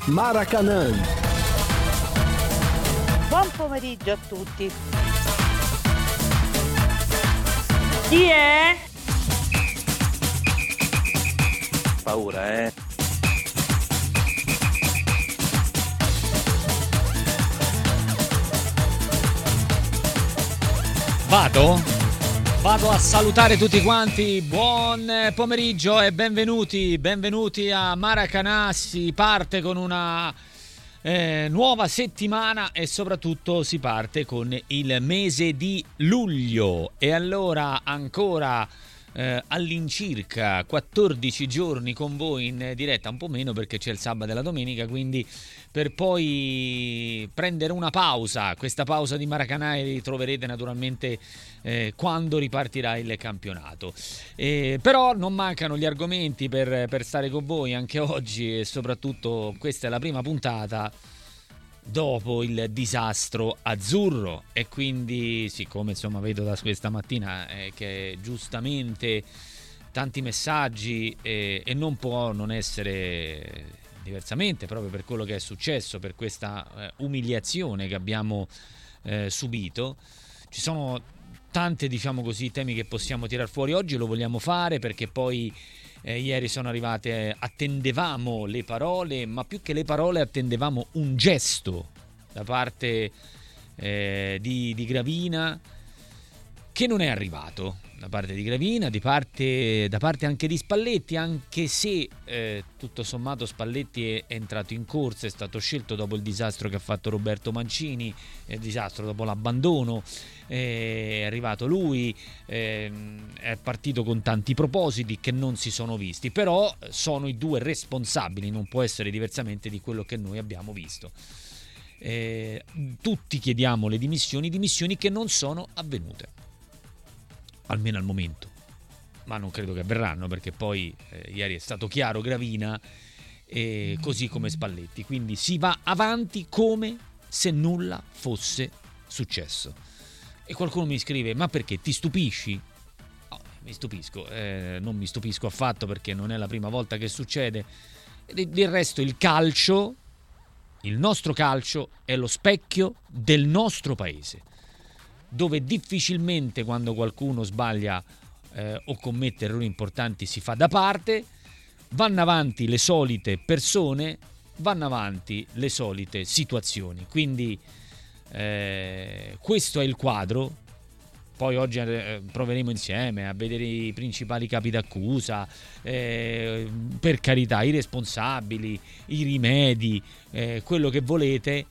Maracanã. Buon pomeriggio a tutti. Chi è? Paura, Vado a salutare tutti quanti. Buon pomeriggio e benvenuti a Maracanã. Si parte con una nuova settimana e soprattutto si parte con il mese di luglio. E allora ancora all'incirca 14 giorni con voi in diretta, un po' meno perché c'è il sabato e la domenica, quindi per poi prendere una pausa. Questa pausa di Maracanã li troverete naturalmente quando ripartirà il campionato, però non mancano gli argomenti per stare con voi anche oggi, e soprattutto questa è la prima puntata dopo il disastro azzurro, e quindi siccome insomma vedo da questa mattina che giustamente tanti messaggi e non può non essere diversamente, proprio per quello che è successo, per questa umiliazione che abbiamo subito. Ci sono tante, diciamo così, temi che possiamo tirar fuori. Oggi lo vogliamo fare perché poi ieri sono arrivate, attendevamo le parole, ma più che le parole attendevamo un gesto da parte di Gravina, che non è arrivato, da parte di Gravina, da parte anche di Spalletti, anche se tutto sommato Spalletti è entrato in corsa, è stato scelto dopo il disastro che ha fatto Roberto Mancini, il disastro dopo l'abbandono, è arrivato lui, è partito con tanti propositi che non si sono visti, però sono i due responsabili, non può essere diversamente di quello che noi abbiamo visto. Tutti chiediamo le dimissioni che non sono avvenute, almeno al momento, ma non credo che avverranno, perché poi ieri è stato chiaro Gravina, così come Spalletti, quindi si va avanti come se nulla fosse successo. E qualcuno mi scrive: ma perché, ti stupisci? No, mi stupisco, non mi stupisco affatto, perché non è la prima volta che succede. Del resto il calcio, il nostro calcio, è lo specchio del nostro paese, dove difficilmente quando qualcuno sbaglia o commette errori importanti si fa da parte, vanno avanti le solite persone, vanno avanti le solite situazioni. Quindi questo è il quadro. Poi oggi proveremo insieme a vedere i principali capi d'accusa, per carità, i responsabili, i rimedi, quello che volete,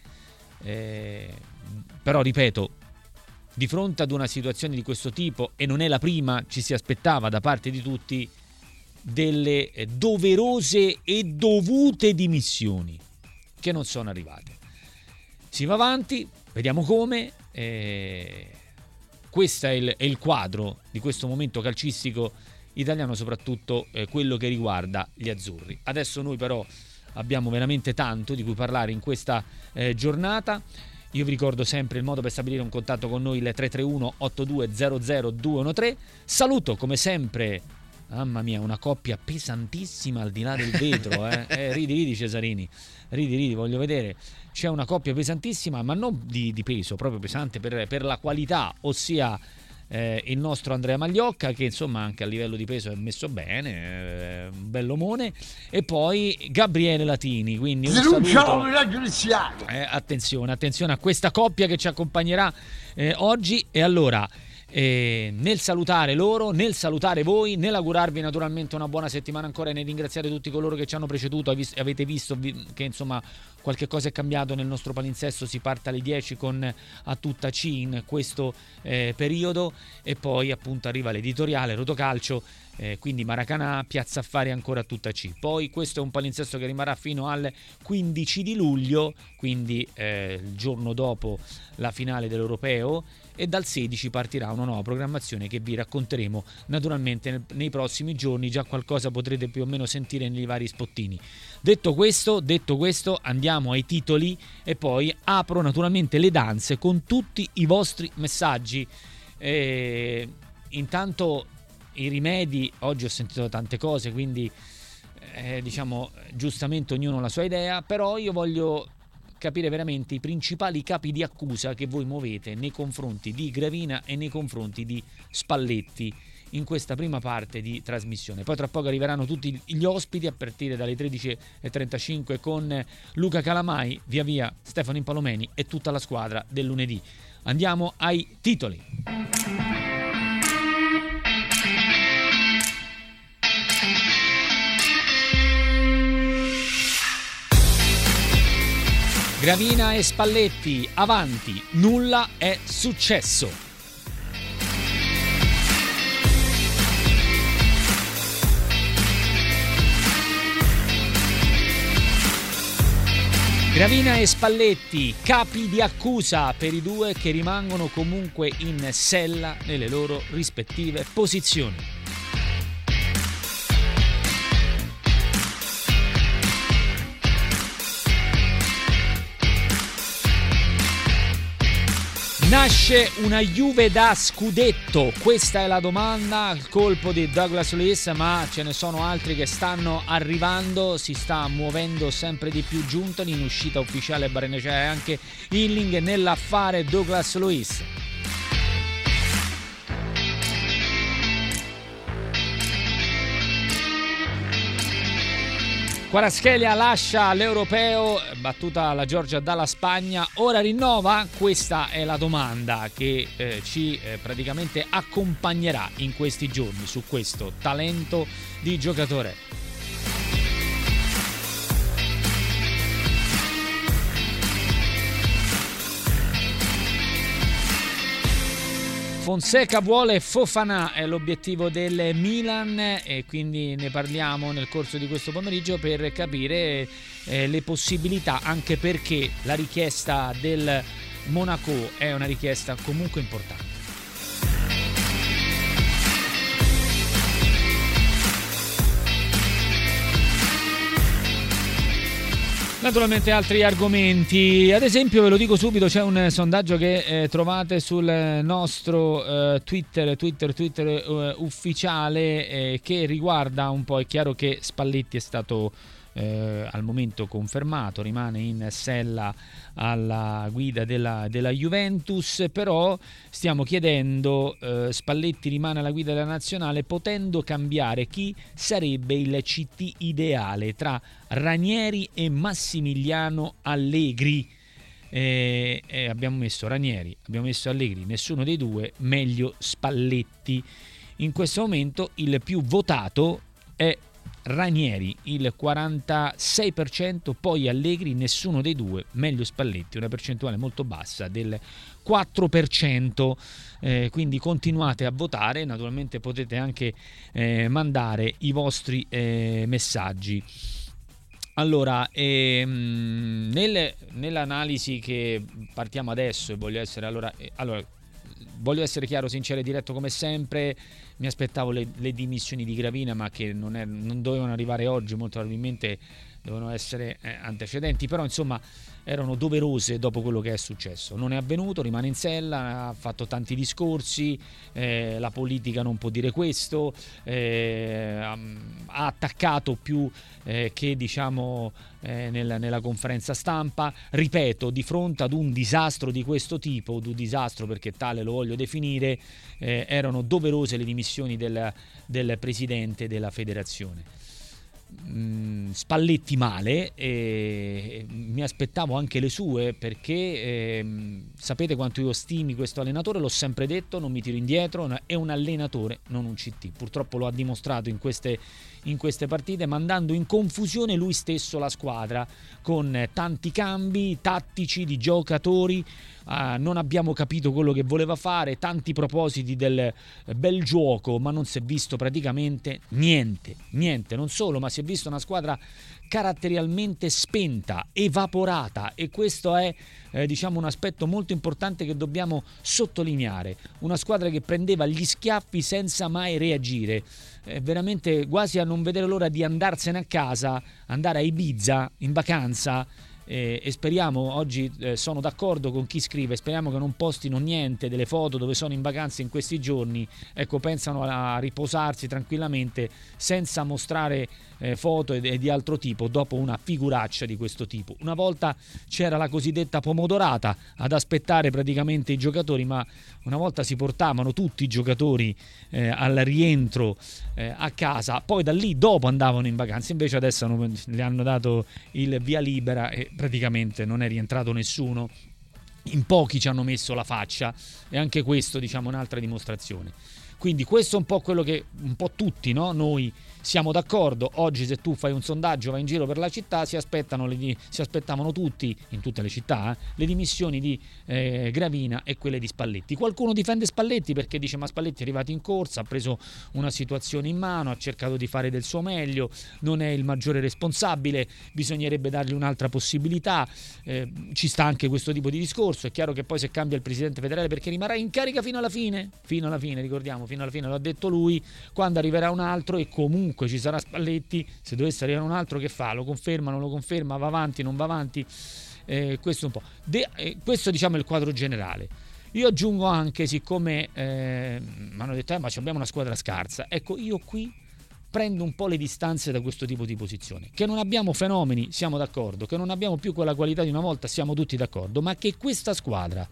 però ripeto, di fronte ad una situazione di questo tipo, e non è la prima, ci si aspettava da parte di tutti delle doverose e dovute dimissioni, che non sono arrivate. Si va avanti, vediamo come. Questo è il quadro di questo momento calcistico italiano, soprattutto quello che riguarda gli azzurri. Adesso noi però abbiamo veramente tanto di cui parlare in questa giornata. Io vi ricordo sempre il modo per stabilire un contatto con noi, il 331 8200 213. Saluto come sempre, mamma mia, una coppia pesantissima al di là del vetro. Ridi Cesarini, ridi, voglio vedere. C'è una coppia pesantissima, ma non di peso, proprio pesante per la qualità, ossia il nostro Andrea Magliocca, che insomma anche a livello di peso è messo bene, un bell'omone, e poi Gabriele Latini, quindi un saluto. Attenzione a questa coppia che ci accompagnerà oggi. E allora, nel salutare loro, nel salutare voi, nell'augurarvi naturalmente una buona settimana ancora, e nel ringraziare tutti coloro che ci hanno preceduto. Avete visto che insomma qualche cosa è cambiato nel nostro palinsesto. Si parte alle 10 con A Tutta C in questo periodo, e poi appunto arriva l'editoriale Rotocalcio, quindi Maracanã, Piazza Affari ancora A Tutta C. Poi questo è un palinsesto che rimarrà fino al 15 di luglio, quindi il giorno dopo la finale dell'Europeo, e dal 16 partirà una nuova programmazione che vi racconteremo naturalmente nei prossimi giorni. Già qualcosa potrete più o meno sentire nei vari spottini. Detto questo, andiamo ai titoli e poi apro naturalmente le danze con tutti i vostri messaggi. Intanto i rimedi, oggi ho sentito tante cose, quindi diciamo giustamente ognuno ha la sua idea, però io voglio capire veramente i principali capi di accusa che voi muovete nei confronti di Gravina e nei confronti di Spalletti in questa prima parte di trasmissione. Poi tra poco arriveranno tutti gli ospiti a partire dalle 13:35 con Luca Calamai, via via Stefano Impalomeni e tutta la squadra del lunedì. Andiamo ai titoli. Gravina e Spalletti avanti, nulla è successo. Gravina e Spalletti, capi di accusa per i due che rimangono comunque in sella nelle loro rispettive posizioni. Nasce una Juve da scudetto? Questa è la domanda, il colpo di Douglas Luiz, ma ce ne sono altri che stanno arrivando, si sta muovendo sempre di più Giuntoli, in uscita ufficiale Barrenechea e anche Illing nell'affare Douglas Luiz. Kvaratskhelia lascia l'Europeo, battuta la Georgia dalla Spagna, ora rinnova? Questa è la domanda che ci praticamente accompagnerà in questi giorni su questo talento di giocatore. Fonseca vuole Fofana, è l'obiettivo del Milan e quindi ne parliamo nel corso di questo pomeriggio per capire le possibilità, anche perché la richiesta del Monaco è una richiesta comunque importante. Naturalmente altri argomenti, ad esempio ve lo dico subito, c'è un sondaggio che trovate sul nostro Twitter ufficiale che riguarda un po', è chiaro che Spalletti è stato al momento confermato, rimane in sella alla guida della Juventus, però stiamo chiedendo Spalletti rimane alla guida della nazionale, potendo cambiare chi sarebbe il CT ideale tra Ranieri e Massimiliano Allegri. Abbiamo messo Ranieri, abbiamo messo Allegri, nessuno dei due, meglio Spalletti. In questo momento il più votato è Ranieri, il 46%, poi Allegri, nessuno dei due, meglio Spalletti, una percentuale molto bassa del 4%, quindi continuate a votare, naturalmente potete anche mandare i vostri messaggi. Allora, nell'analisi che partiamo adesso e voglio essere chiaro, sincero e diretto come sempre, mi aspettavo le dimissioni di Gravina, ma che non dovevano arrivare oggi, molto probabilmente dovevano essere antecedenti, però insomma erano doverose dopo quello che è successo. Non è avvenuto, rimane in sella, ha fatto tanti discorsi, la politica non può dire questo, ha attaccato più che diciamo nella conferenza stampa. Ripeto, di fronte ad un disastro di questo tipo, un disastro perché tale lo voglio definire, erano doverose le dimissioni del presidente della federazione. Spalletti male, mi aspettavo anche le sue, perché sapete quanto io stimi questo allenatore, l'ho sempre detto, non mi tiro indietro, è un allenatore, non un CT. Purtroppo lo ha dimostrato in queste partite, mandando in confusione lui stesso la squadra con tanti cambi tattici di giocatori. Non abbiamo capito quello che voleva fare, tanti propositi del bel gioco, ma non si è visto praticamente niente, non solo, ma si è visto una squadra caratterialmente spenta, evaporata, e questo è diciamo un aspetto molto importante che dobbiamo sottolineare. Una squadra che prendeva gli schiaffi senza mai reagire, veramente quasi a non vedere l'ora di andarsene a casa, andare a Ibiza in vacanza. E speriamo, oggi sono d'accordo con chi scrive, speriamo che non postino niente delle foto dove sono in vacanza in questi giorni, ecco, pensano a riposarsi tranquillamente senza mostrare foto e di altro tipo dopo una figuraccia di questo tipo. Una volta c'era la cosiddetta pomodorata ad aspettare praticamente i giocatori, ma una volta si portavano tutti i giocatori al rientro a casa, poi da lì dopo andavano in vacanza. Invece adesso le hanno dato il via libera e praticamente non è rientrato nessuno. In pochi ci hanno messo la faccia, e anche questo, diciamo, è un'altra dimostrazione. Quindi questo è un po' quello che un po' tutti, no? Noi siamo d'accordo. Oggi se tu fai un sondaggio, vai in giro per la città, si aspettavano tutti, in tutte le città, le dimissioni di Gravina e quelle di Spalletti. Qualcuno difende Spalletti perché dice: ma Spalletti è arrivato in corsa, ha preso una situazione in mano, ha cercato di fare del suo meglio, non è il maggiore responsabile, bisognerebbe dargli un'altra possibilità. Ci sta anche questo tipo di discorso. È chiaro che poi se cambia il presidente federale, perché rimarrà in carica fino alla fine, ricordiamo, fino alla fine, lo ha detto lui, quando arriverà un altro, e comunque ci sarà Spalletti, se dovesse arrivare un altro, che fa? Lo conferma, non lo conferma, va avanti, non va avanti? Questo un po'. Questo, diciamo, è il quadro generale. Io aggiungo anche, siccome mi hanno detto ma abbiamo una squadra scarsa, ecco, io qui prendo un po' le distanze da questo tipo di posizione. Che non abbiamo fenomeni, siamo d'accordo, che non abbiamo più quella qualità di una volta, siamo tutti d'accordo, ma che questa squadra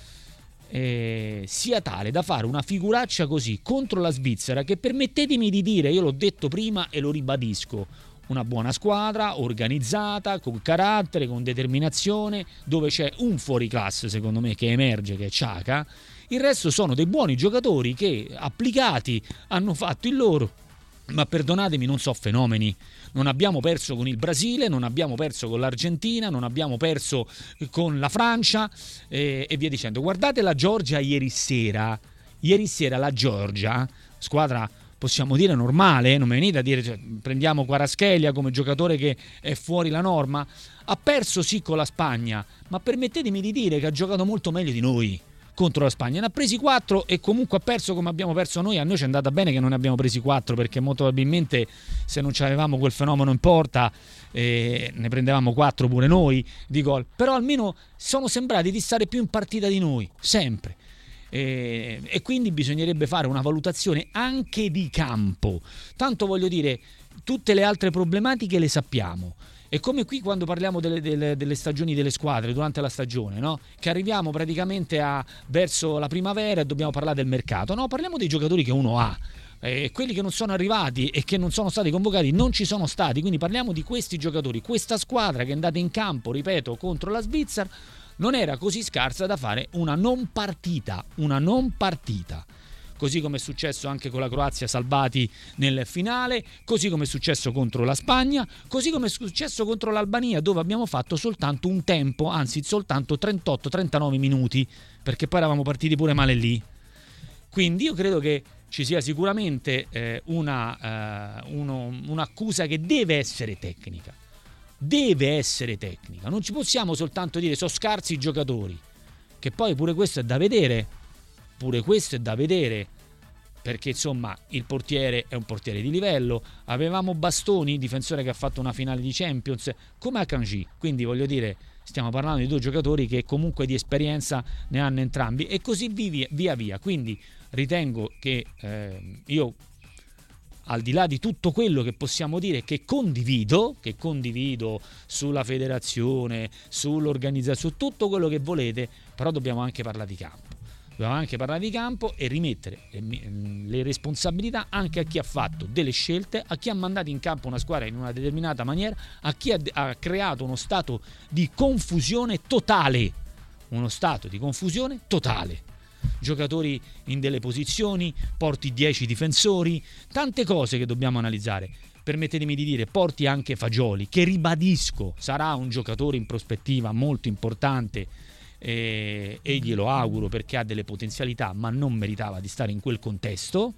sia tale da fare una figuraccia così contro la Svizzera, che, permettetemi di dire, io l'ho detto prima e lo ribadisco, una buona squadra, organizzata, con carattere, con determinazione, dove c'è un fuoriclasse secondo me che emerge, che è Xhaka. Il resto sono dei buoni giocatori che, applicati, hanno fatto il loro, ma perdonatemi, non so fenomeni. Non abbiamo perso con il Brasile, non abbiamo perso con l'Argentina, non abbiamo perso con la Francia e via dicendo. Guardate la Georgia ieri sera la Georgia, squadra possiamo dire normale, non mi venite a dire, cioè, prendiamo Kvaratskhelia come giocatore che è fuori la norma, ha perso sì con la Spagna, ma permettetemi di dire che ha giocato molto meglio di noi contro la Spagna. Ne ha presi 4 e comunque ha perso come abbiamo perso noi. A noi ci è andata bene che non ne abbiamo presi 4, perché molto probabilmente se non avevamo quel fenomeno in porta ne prendevamo 4 pure noi di gol. Però almeno sono sembrati di stare più in partita di noi, sempre. E quindi bisognerebbe fare una valutazione anche di campo. Tanto voglio dire, tutte le altre problematiche le sappiamo. È come qui quando parliamo delle stagioni delle squadre durante la stagione, no? Che arriviamo praticamente verso la primavera e dobbiamo parlare del mercato. No, parliamo dei giocatori che uno ha. Quelli che non sono arrivati e che non sono stati convocati non ci sono stati, quindi parliamo di questi giocatori. Questa squadra che è andata in campo, ripeto, contro la Svizzera non era così scarsa da fare una non partita. Così come è successo anche con la Croazia, salvati nel finale, così come è successo contro la Spagna, così come è successo contro l'Albania, dove abbiamo fatto soltanto un tempo, anzi soltanto 38-39 minuti, perché poi eravamo partiti pure male lì. Quindi io credo che ci sia sicuramente un'accusa che deve essere tecnica. Non ci possiamo soltanto dire sono scarsi i giocatori, che poi pure questo è da vedere, perché insomma il portiere è un portiere di livello. Avevamo Bastoni, difensore che ha fatto una finale di Champions, come Akanji, quindi voglio dire, stiamo parlando di due giocatori che comunque di esperienza ne hanno entrambi, e così via. Quindi ritengo che io, al di là di tutto quello che possiamo dire, che condivido sulla federazione, sull'organizzazione, su tutto quello che volete, però dobbiamo anche parlare di campo e rimettere le responsabilità anche a chi ha fatto delle scelte, a chi ha mandato in campo una squadra in una determinata maniera, a chi ha creato uno stato di confusione totale. Giocatori in delle posizioni, porti 10 difensori, tante cose che dobbiamo analizzare. Permettetemi di dire, porti anche Fagioli, che ribadisco sarà un giocatore in prospettiva molto importante, e glielo auguro perché ha delle potenzialità, ma non meritava di stare in quel contesto,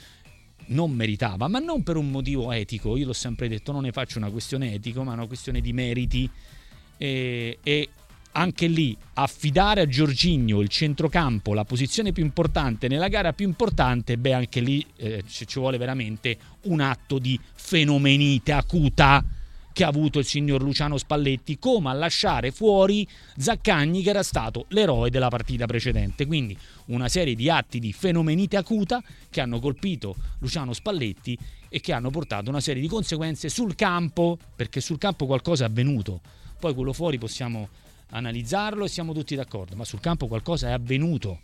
ma non per un motivo etico. Io l'ho sempre detto, non ne faccio una questione etica, ma una questione di meriti, e anche lì affidare a Jorginho il centrocampo, la posizione più importante nella gara più importante, anche lì ci vuole veramente un atto di fenomenite acuta che ha avuto il signor Luciano Spalletti, come a lasciare fuori Zaccagni, che era stato l'eroe della partita precedente. Quindi una serie di atti di fenomenite acuta che hanno colpito Luciano Spalletti e che hanno portato una serie di conseguenze sul campo, perché sul campo qualcosa è avvenuto. Poi quello fuori possiamo analizzarlo e siamo tutti d'accordo, ma sul campo qualcosa è avvenuto.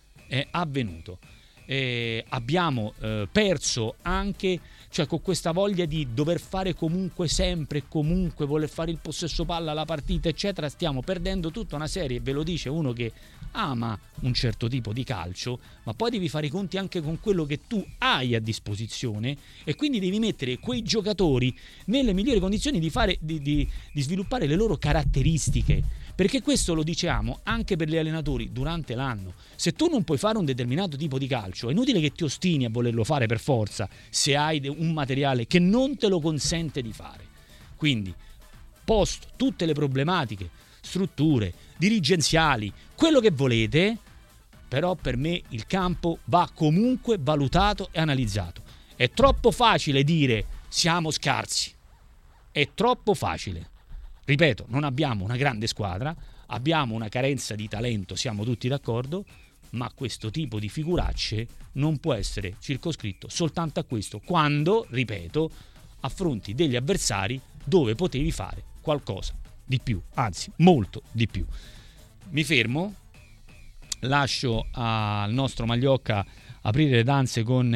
Abbiamo perso anche, cioè, con questa voglia di dover fare comunque sempre, comunque voler fare il possesso palla alla partita eccetera, stiamo perdendo tutta una serie, ve lo dice uno che ama un certo tipo di calcio, ma poi devi fare i conti anche con quello che tu hai a disposizione e quindi devi mettere quei giocatori nelle migliori condizioni di fare, di sviluppare le loro caratteristiche, perché questo lo diciamo anche per gli allenatori durante l'anno. Se tu non puoi fare un determinato tipo di calcio, è inutile che ti ostini a volerlo fare per forza se hai un materiale che non te lo consente di fare. Quindi, posto tutte le problematiche, strutture, dirigenziali, quello che volete, però per me il campo va comunque valutato e analizzato. È troppo facile dire siamo scarsi, è troppo facile. Ripeto, non abbiamo una grande squadra, abbiamo una carenza di talento, siamo tutti d'accordo, ma questo tipo di figuracce non può essere circoscritto soltanto a questo, quando, ripeto, affronti degli avversari dove potevi fare qualcosa di più, anzi molto di più. Mi fermo, lascio al nostro Magliocca aprire le danze con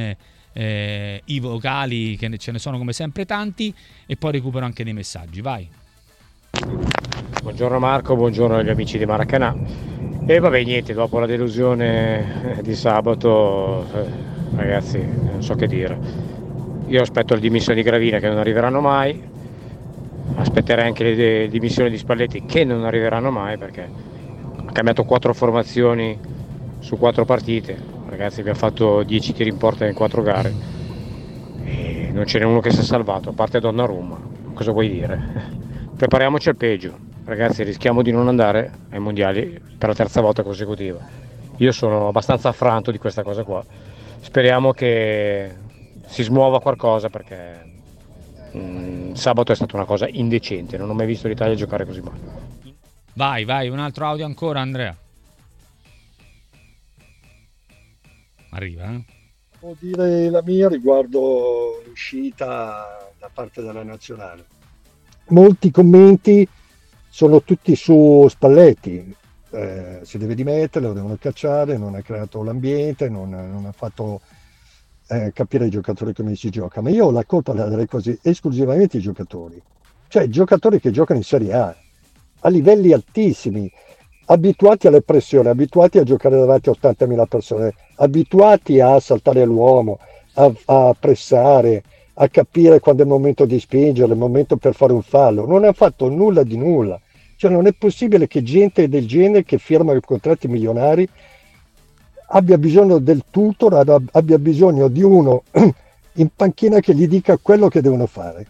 i vocali, che ce ne sono come sempre tanti, e poi recupero anche dei messaggi. Vai. Buongiorno Marco, buongiorno agli amici di Maracanà. E vabbè, niente, dopo la delusione di sabato, ragazzi, non so che dire. Io aspetto le dimissioni di Gravina, che non arriveranno mai, aspetterei anche le dimissioni di Spalletti, che non arriveranno mai, perché ha cambiato 4 formazioni su 4 partite. Ragazzi, abbiamo fatto 10 tiri in porta in 4 gare e non ce n'è uno che si è salvato, a parte Donnarumma. Cosa vuoi dire? Prepariamoci al peggio, ragazzi, rischiamo di non andare ai mondiali per la 3ª volta consecutiva. Io sono abbastanza affranto di questa cosa qua, speriamo che si smuova qualcosa, perché sabato è stata una cosa indecente, non ho mai visto l'Italia giocare così male. Vai, un altro audio ancora, Andrea. Arriva, Devo dire la mia riguardo l'uscita da parte della nazionale. Molti commenti sono tutti su Spalletti, si deve dimettere, lo devono cacciare, non ha creato l'ambiente, non ha fatto capire ai giocatori come si gioca, ma io la colpa la darei così esclusivamente ai giocatori, cioè giocatori che giocano in Serie a livelli altissimi, abituati alle pressioni, abituati a giocare davanti a 80.000 persone, abituati a saltare all'uomo, a pressare, a capire quando è il momento di spingere, il momento per fare un fallo. Non ha fatto nulla di nulla. Cioè, non è possibile che gente del genere, che firma i contratti milionari, abbia bisogno del tutor, abbia bisogno di uno in panchina che gli dica quello che devono fare.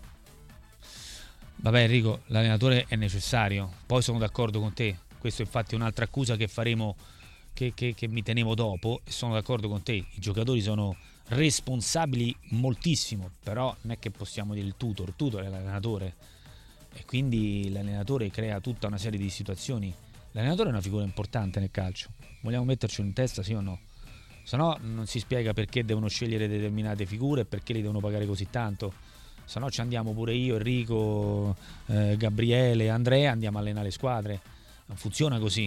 Vabbè, Enrico, l'allenatore è necessario, poi sono d'accordo con te. Questo infatti è un'altra accusa che faremo, che mi tenevo dopo, e sono d'accordo con te. I giocatori sono responsabili moltissimo, però non è che possiamo dire il tutor è l'allenatore, e quindi l'allenatore crea tutta una serie di situazioni. L'allenatore è una figura importante nel calcio, vogliamo mettercelo in testa, sì o no? Se no non si spiega perché devono scegliere determinate figure e perché li devono pagare così tanto. Se no ci andiamo pure io, Enrico, Gabriele, Andrea, andiamo a allenare le squadre. Non funziona così.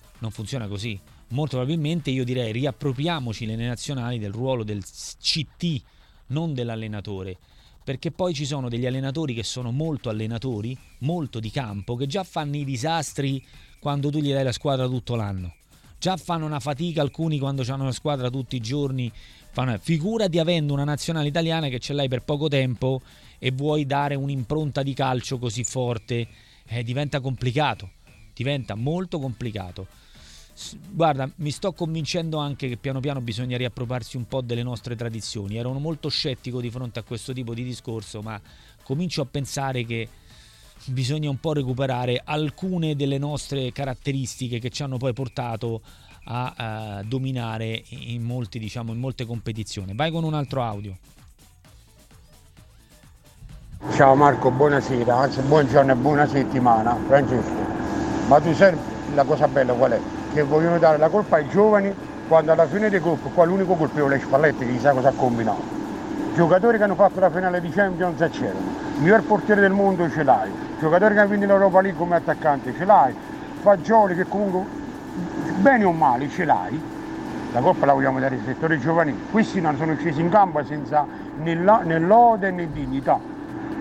Molto probabilmente io direi riappropriamoci le nazionali del ruolo del CT, non dell'allenatore, perché poi ci sono degli allenatori che sono molto allenatori, molto di campo, che già fanno i disastri quando tu gli dai la squadra tutto l'anno, già fanno una fatica alcuni quando hanno la squadra tutti i giorni. Figurati avendo una nazionale italiana che ce l'hai per poco tempo e vuoi dare un'impronta di calcio così forte, diventa complicato, diventa molto complicato. Guarda, mi sto convincendo anche che piano piano bisogna riappropriarsi un po' delle nostre tradizioni. Ero molto scettico di fronte a questo tipo di discorso, ma comincio a pensare che bisogna un po' recuperare alcune delle nostre caratteristiche che ci hanno poi portato a dominare in molte competizioni. Vai con un altro audio. Ciao Marco, buonasera, anzi buongiorno e buona settimana. Francesco, ma tu sai la cosa bella qual è? Che vogliono dare la colpa ai giovani quando alla fine del gruppo, qua l'unico colpevole è Spalletti che chissà cosa ha combinato. Giocatori che hanno fatto la finale di Champions c'erano, miglior portiere del mondo ce l'hai, giocatori che hanno vinto l'Europa League come attaccante ce l'hai, Fagioli che comunque bene o male ce l'hai. La colpa la vogliamo dare ai settori giovanili. Questi non sono scesi in campo senza né lode né dignità.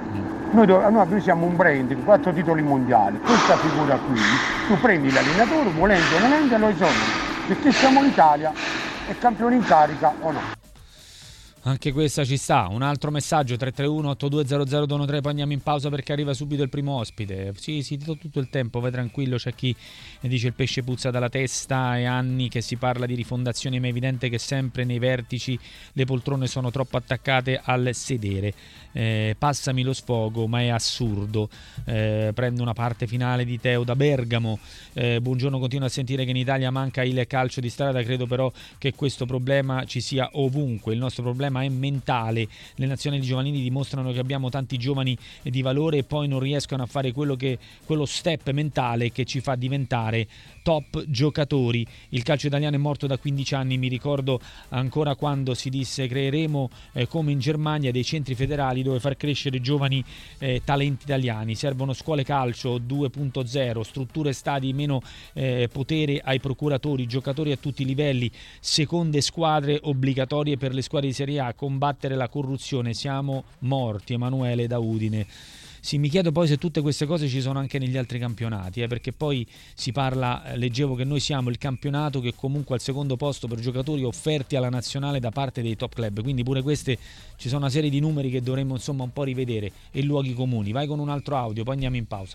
Noi siamo un brand con 4 titoli mondiali. Questa figura qui, tu prendi l'allenatore, volendo o nolendo, lo esoneri, perché siamo l'Italia, è campione in carica o no? Anche questa ci sta. Un altro messaggio 331-8200-213. Poi andiamo in pausa perché arriva subito il primo ospite. Sì, tutto il tempo, vai tranquillo. C'è chi dice il pesce puzza dalla testa. È anni che si parla di rifondazione, ma è evidente che sempre nei vertici le poltrone sono troppo attaccate al sedere. Passami lo sfogo, ma è assurdo. Prendo una parte finale di Teo da Bergamo. Buongiorno, continuo a sentire che in Italia manca il calcio di strada. Credo però che questo problema ci sia ovunque. Il nostro problema è mentale. Le nazionali giovanili dimostrano che abbiamo tanti giovani di valore e poi non riescono a fare quello step mentale che ci fa diventare top giocatori. Il calcio italiano è morto da 15 anni. Mi ricordo ancora quando si disse creeremo come in Germania dei centri federali dove far crescere giovani talenti italiani. Servono scuole calcio 2.0, strutture stadi, meno potere ai procuratori, giocatori a tutti i livelli, seconde squadre obbligatorie per le squadre di Serie A, combattere la corruzione. Siamo morti. Emanuele da Udine. Sì, mi chiedo poi se tutte queste cose ci sono anche negli altri campionati, perché poi si parla, leggevo che noi siamo il campionato che comunque al secondo posto per giocatori offerti alla nazionale da parte dei top club, quindi pure queste ci sono una serie di numeri che dovremmo insomma un po' rivedere e luoghi comuni. Vai con un altro audio, poi andiamo in pausa.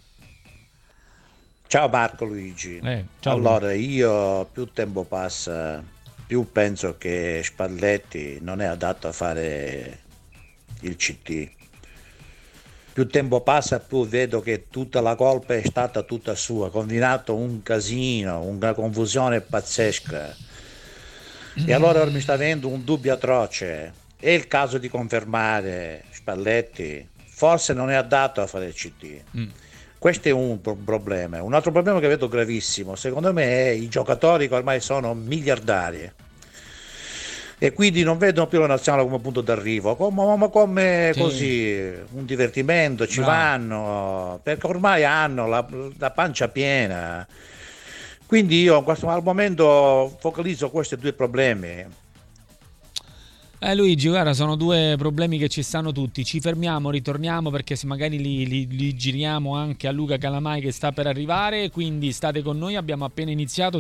Ciao Marco Luigi. Ciao. Allora, io più tempo passa, più penso che Spalletti non è adatto a fare il CT. Più tempo passa, più vedo che tutta la colpa è stata tutta sua, combinato un casino, una confusione pazzesca. E allora mi sta venendo un dubbio atroce. È il caso di confermare Spalletti? Forse non è adatto a fare il CT. Questo è un problema. Un altro problema che vedo gravissimo, secondo me, è i giocatori che ormai sono miliardari. E quindi non vedono più la nazionale come punto d'arrivo, ma come sì, così un divertimento, ci vanno perché ormai hanno la pancia piena. Quindi io al momento focalizzo questi due problemi. Luigi, guarda, sono due problemi che ci stanno tutti. Ci fermiamo, ritorniamo perché se magari li giriamo anche a Luca Calamai che sta per arrivare, quindi state con noi, abbiamo appena iniziato.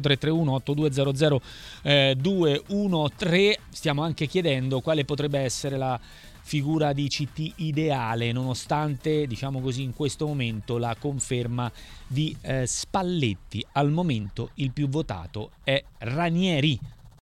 331-8200-213. Stiamo anche chiedendo quale potrebbe essere la figura di CT ideale, nonostante, diciamo così, in questo momento la conferma di Spalletti. Al momento il più votato è Ranieri.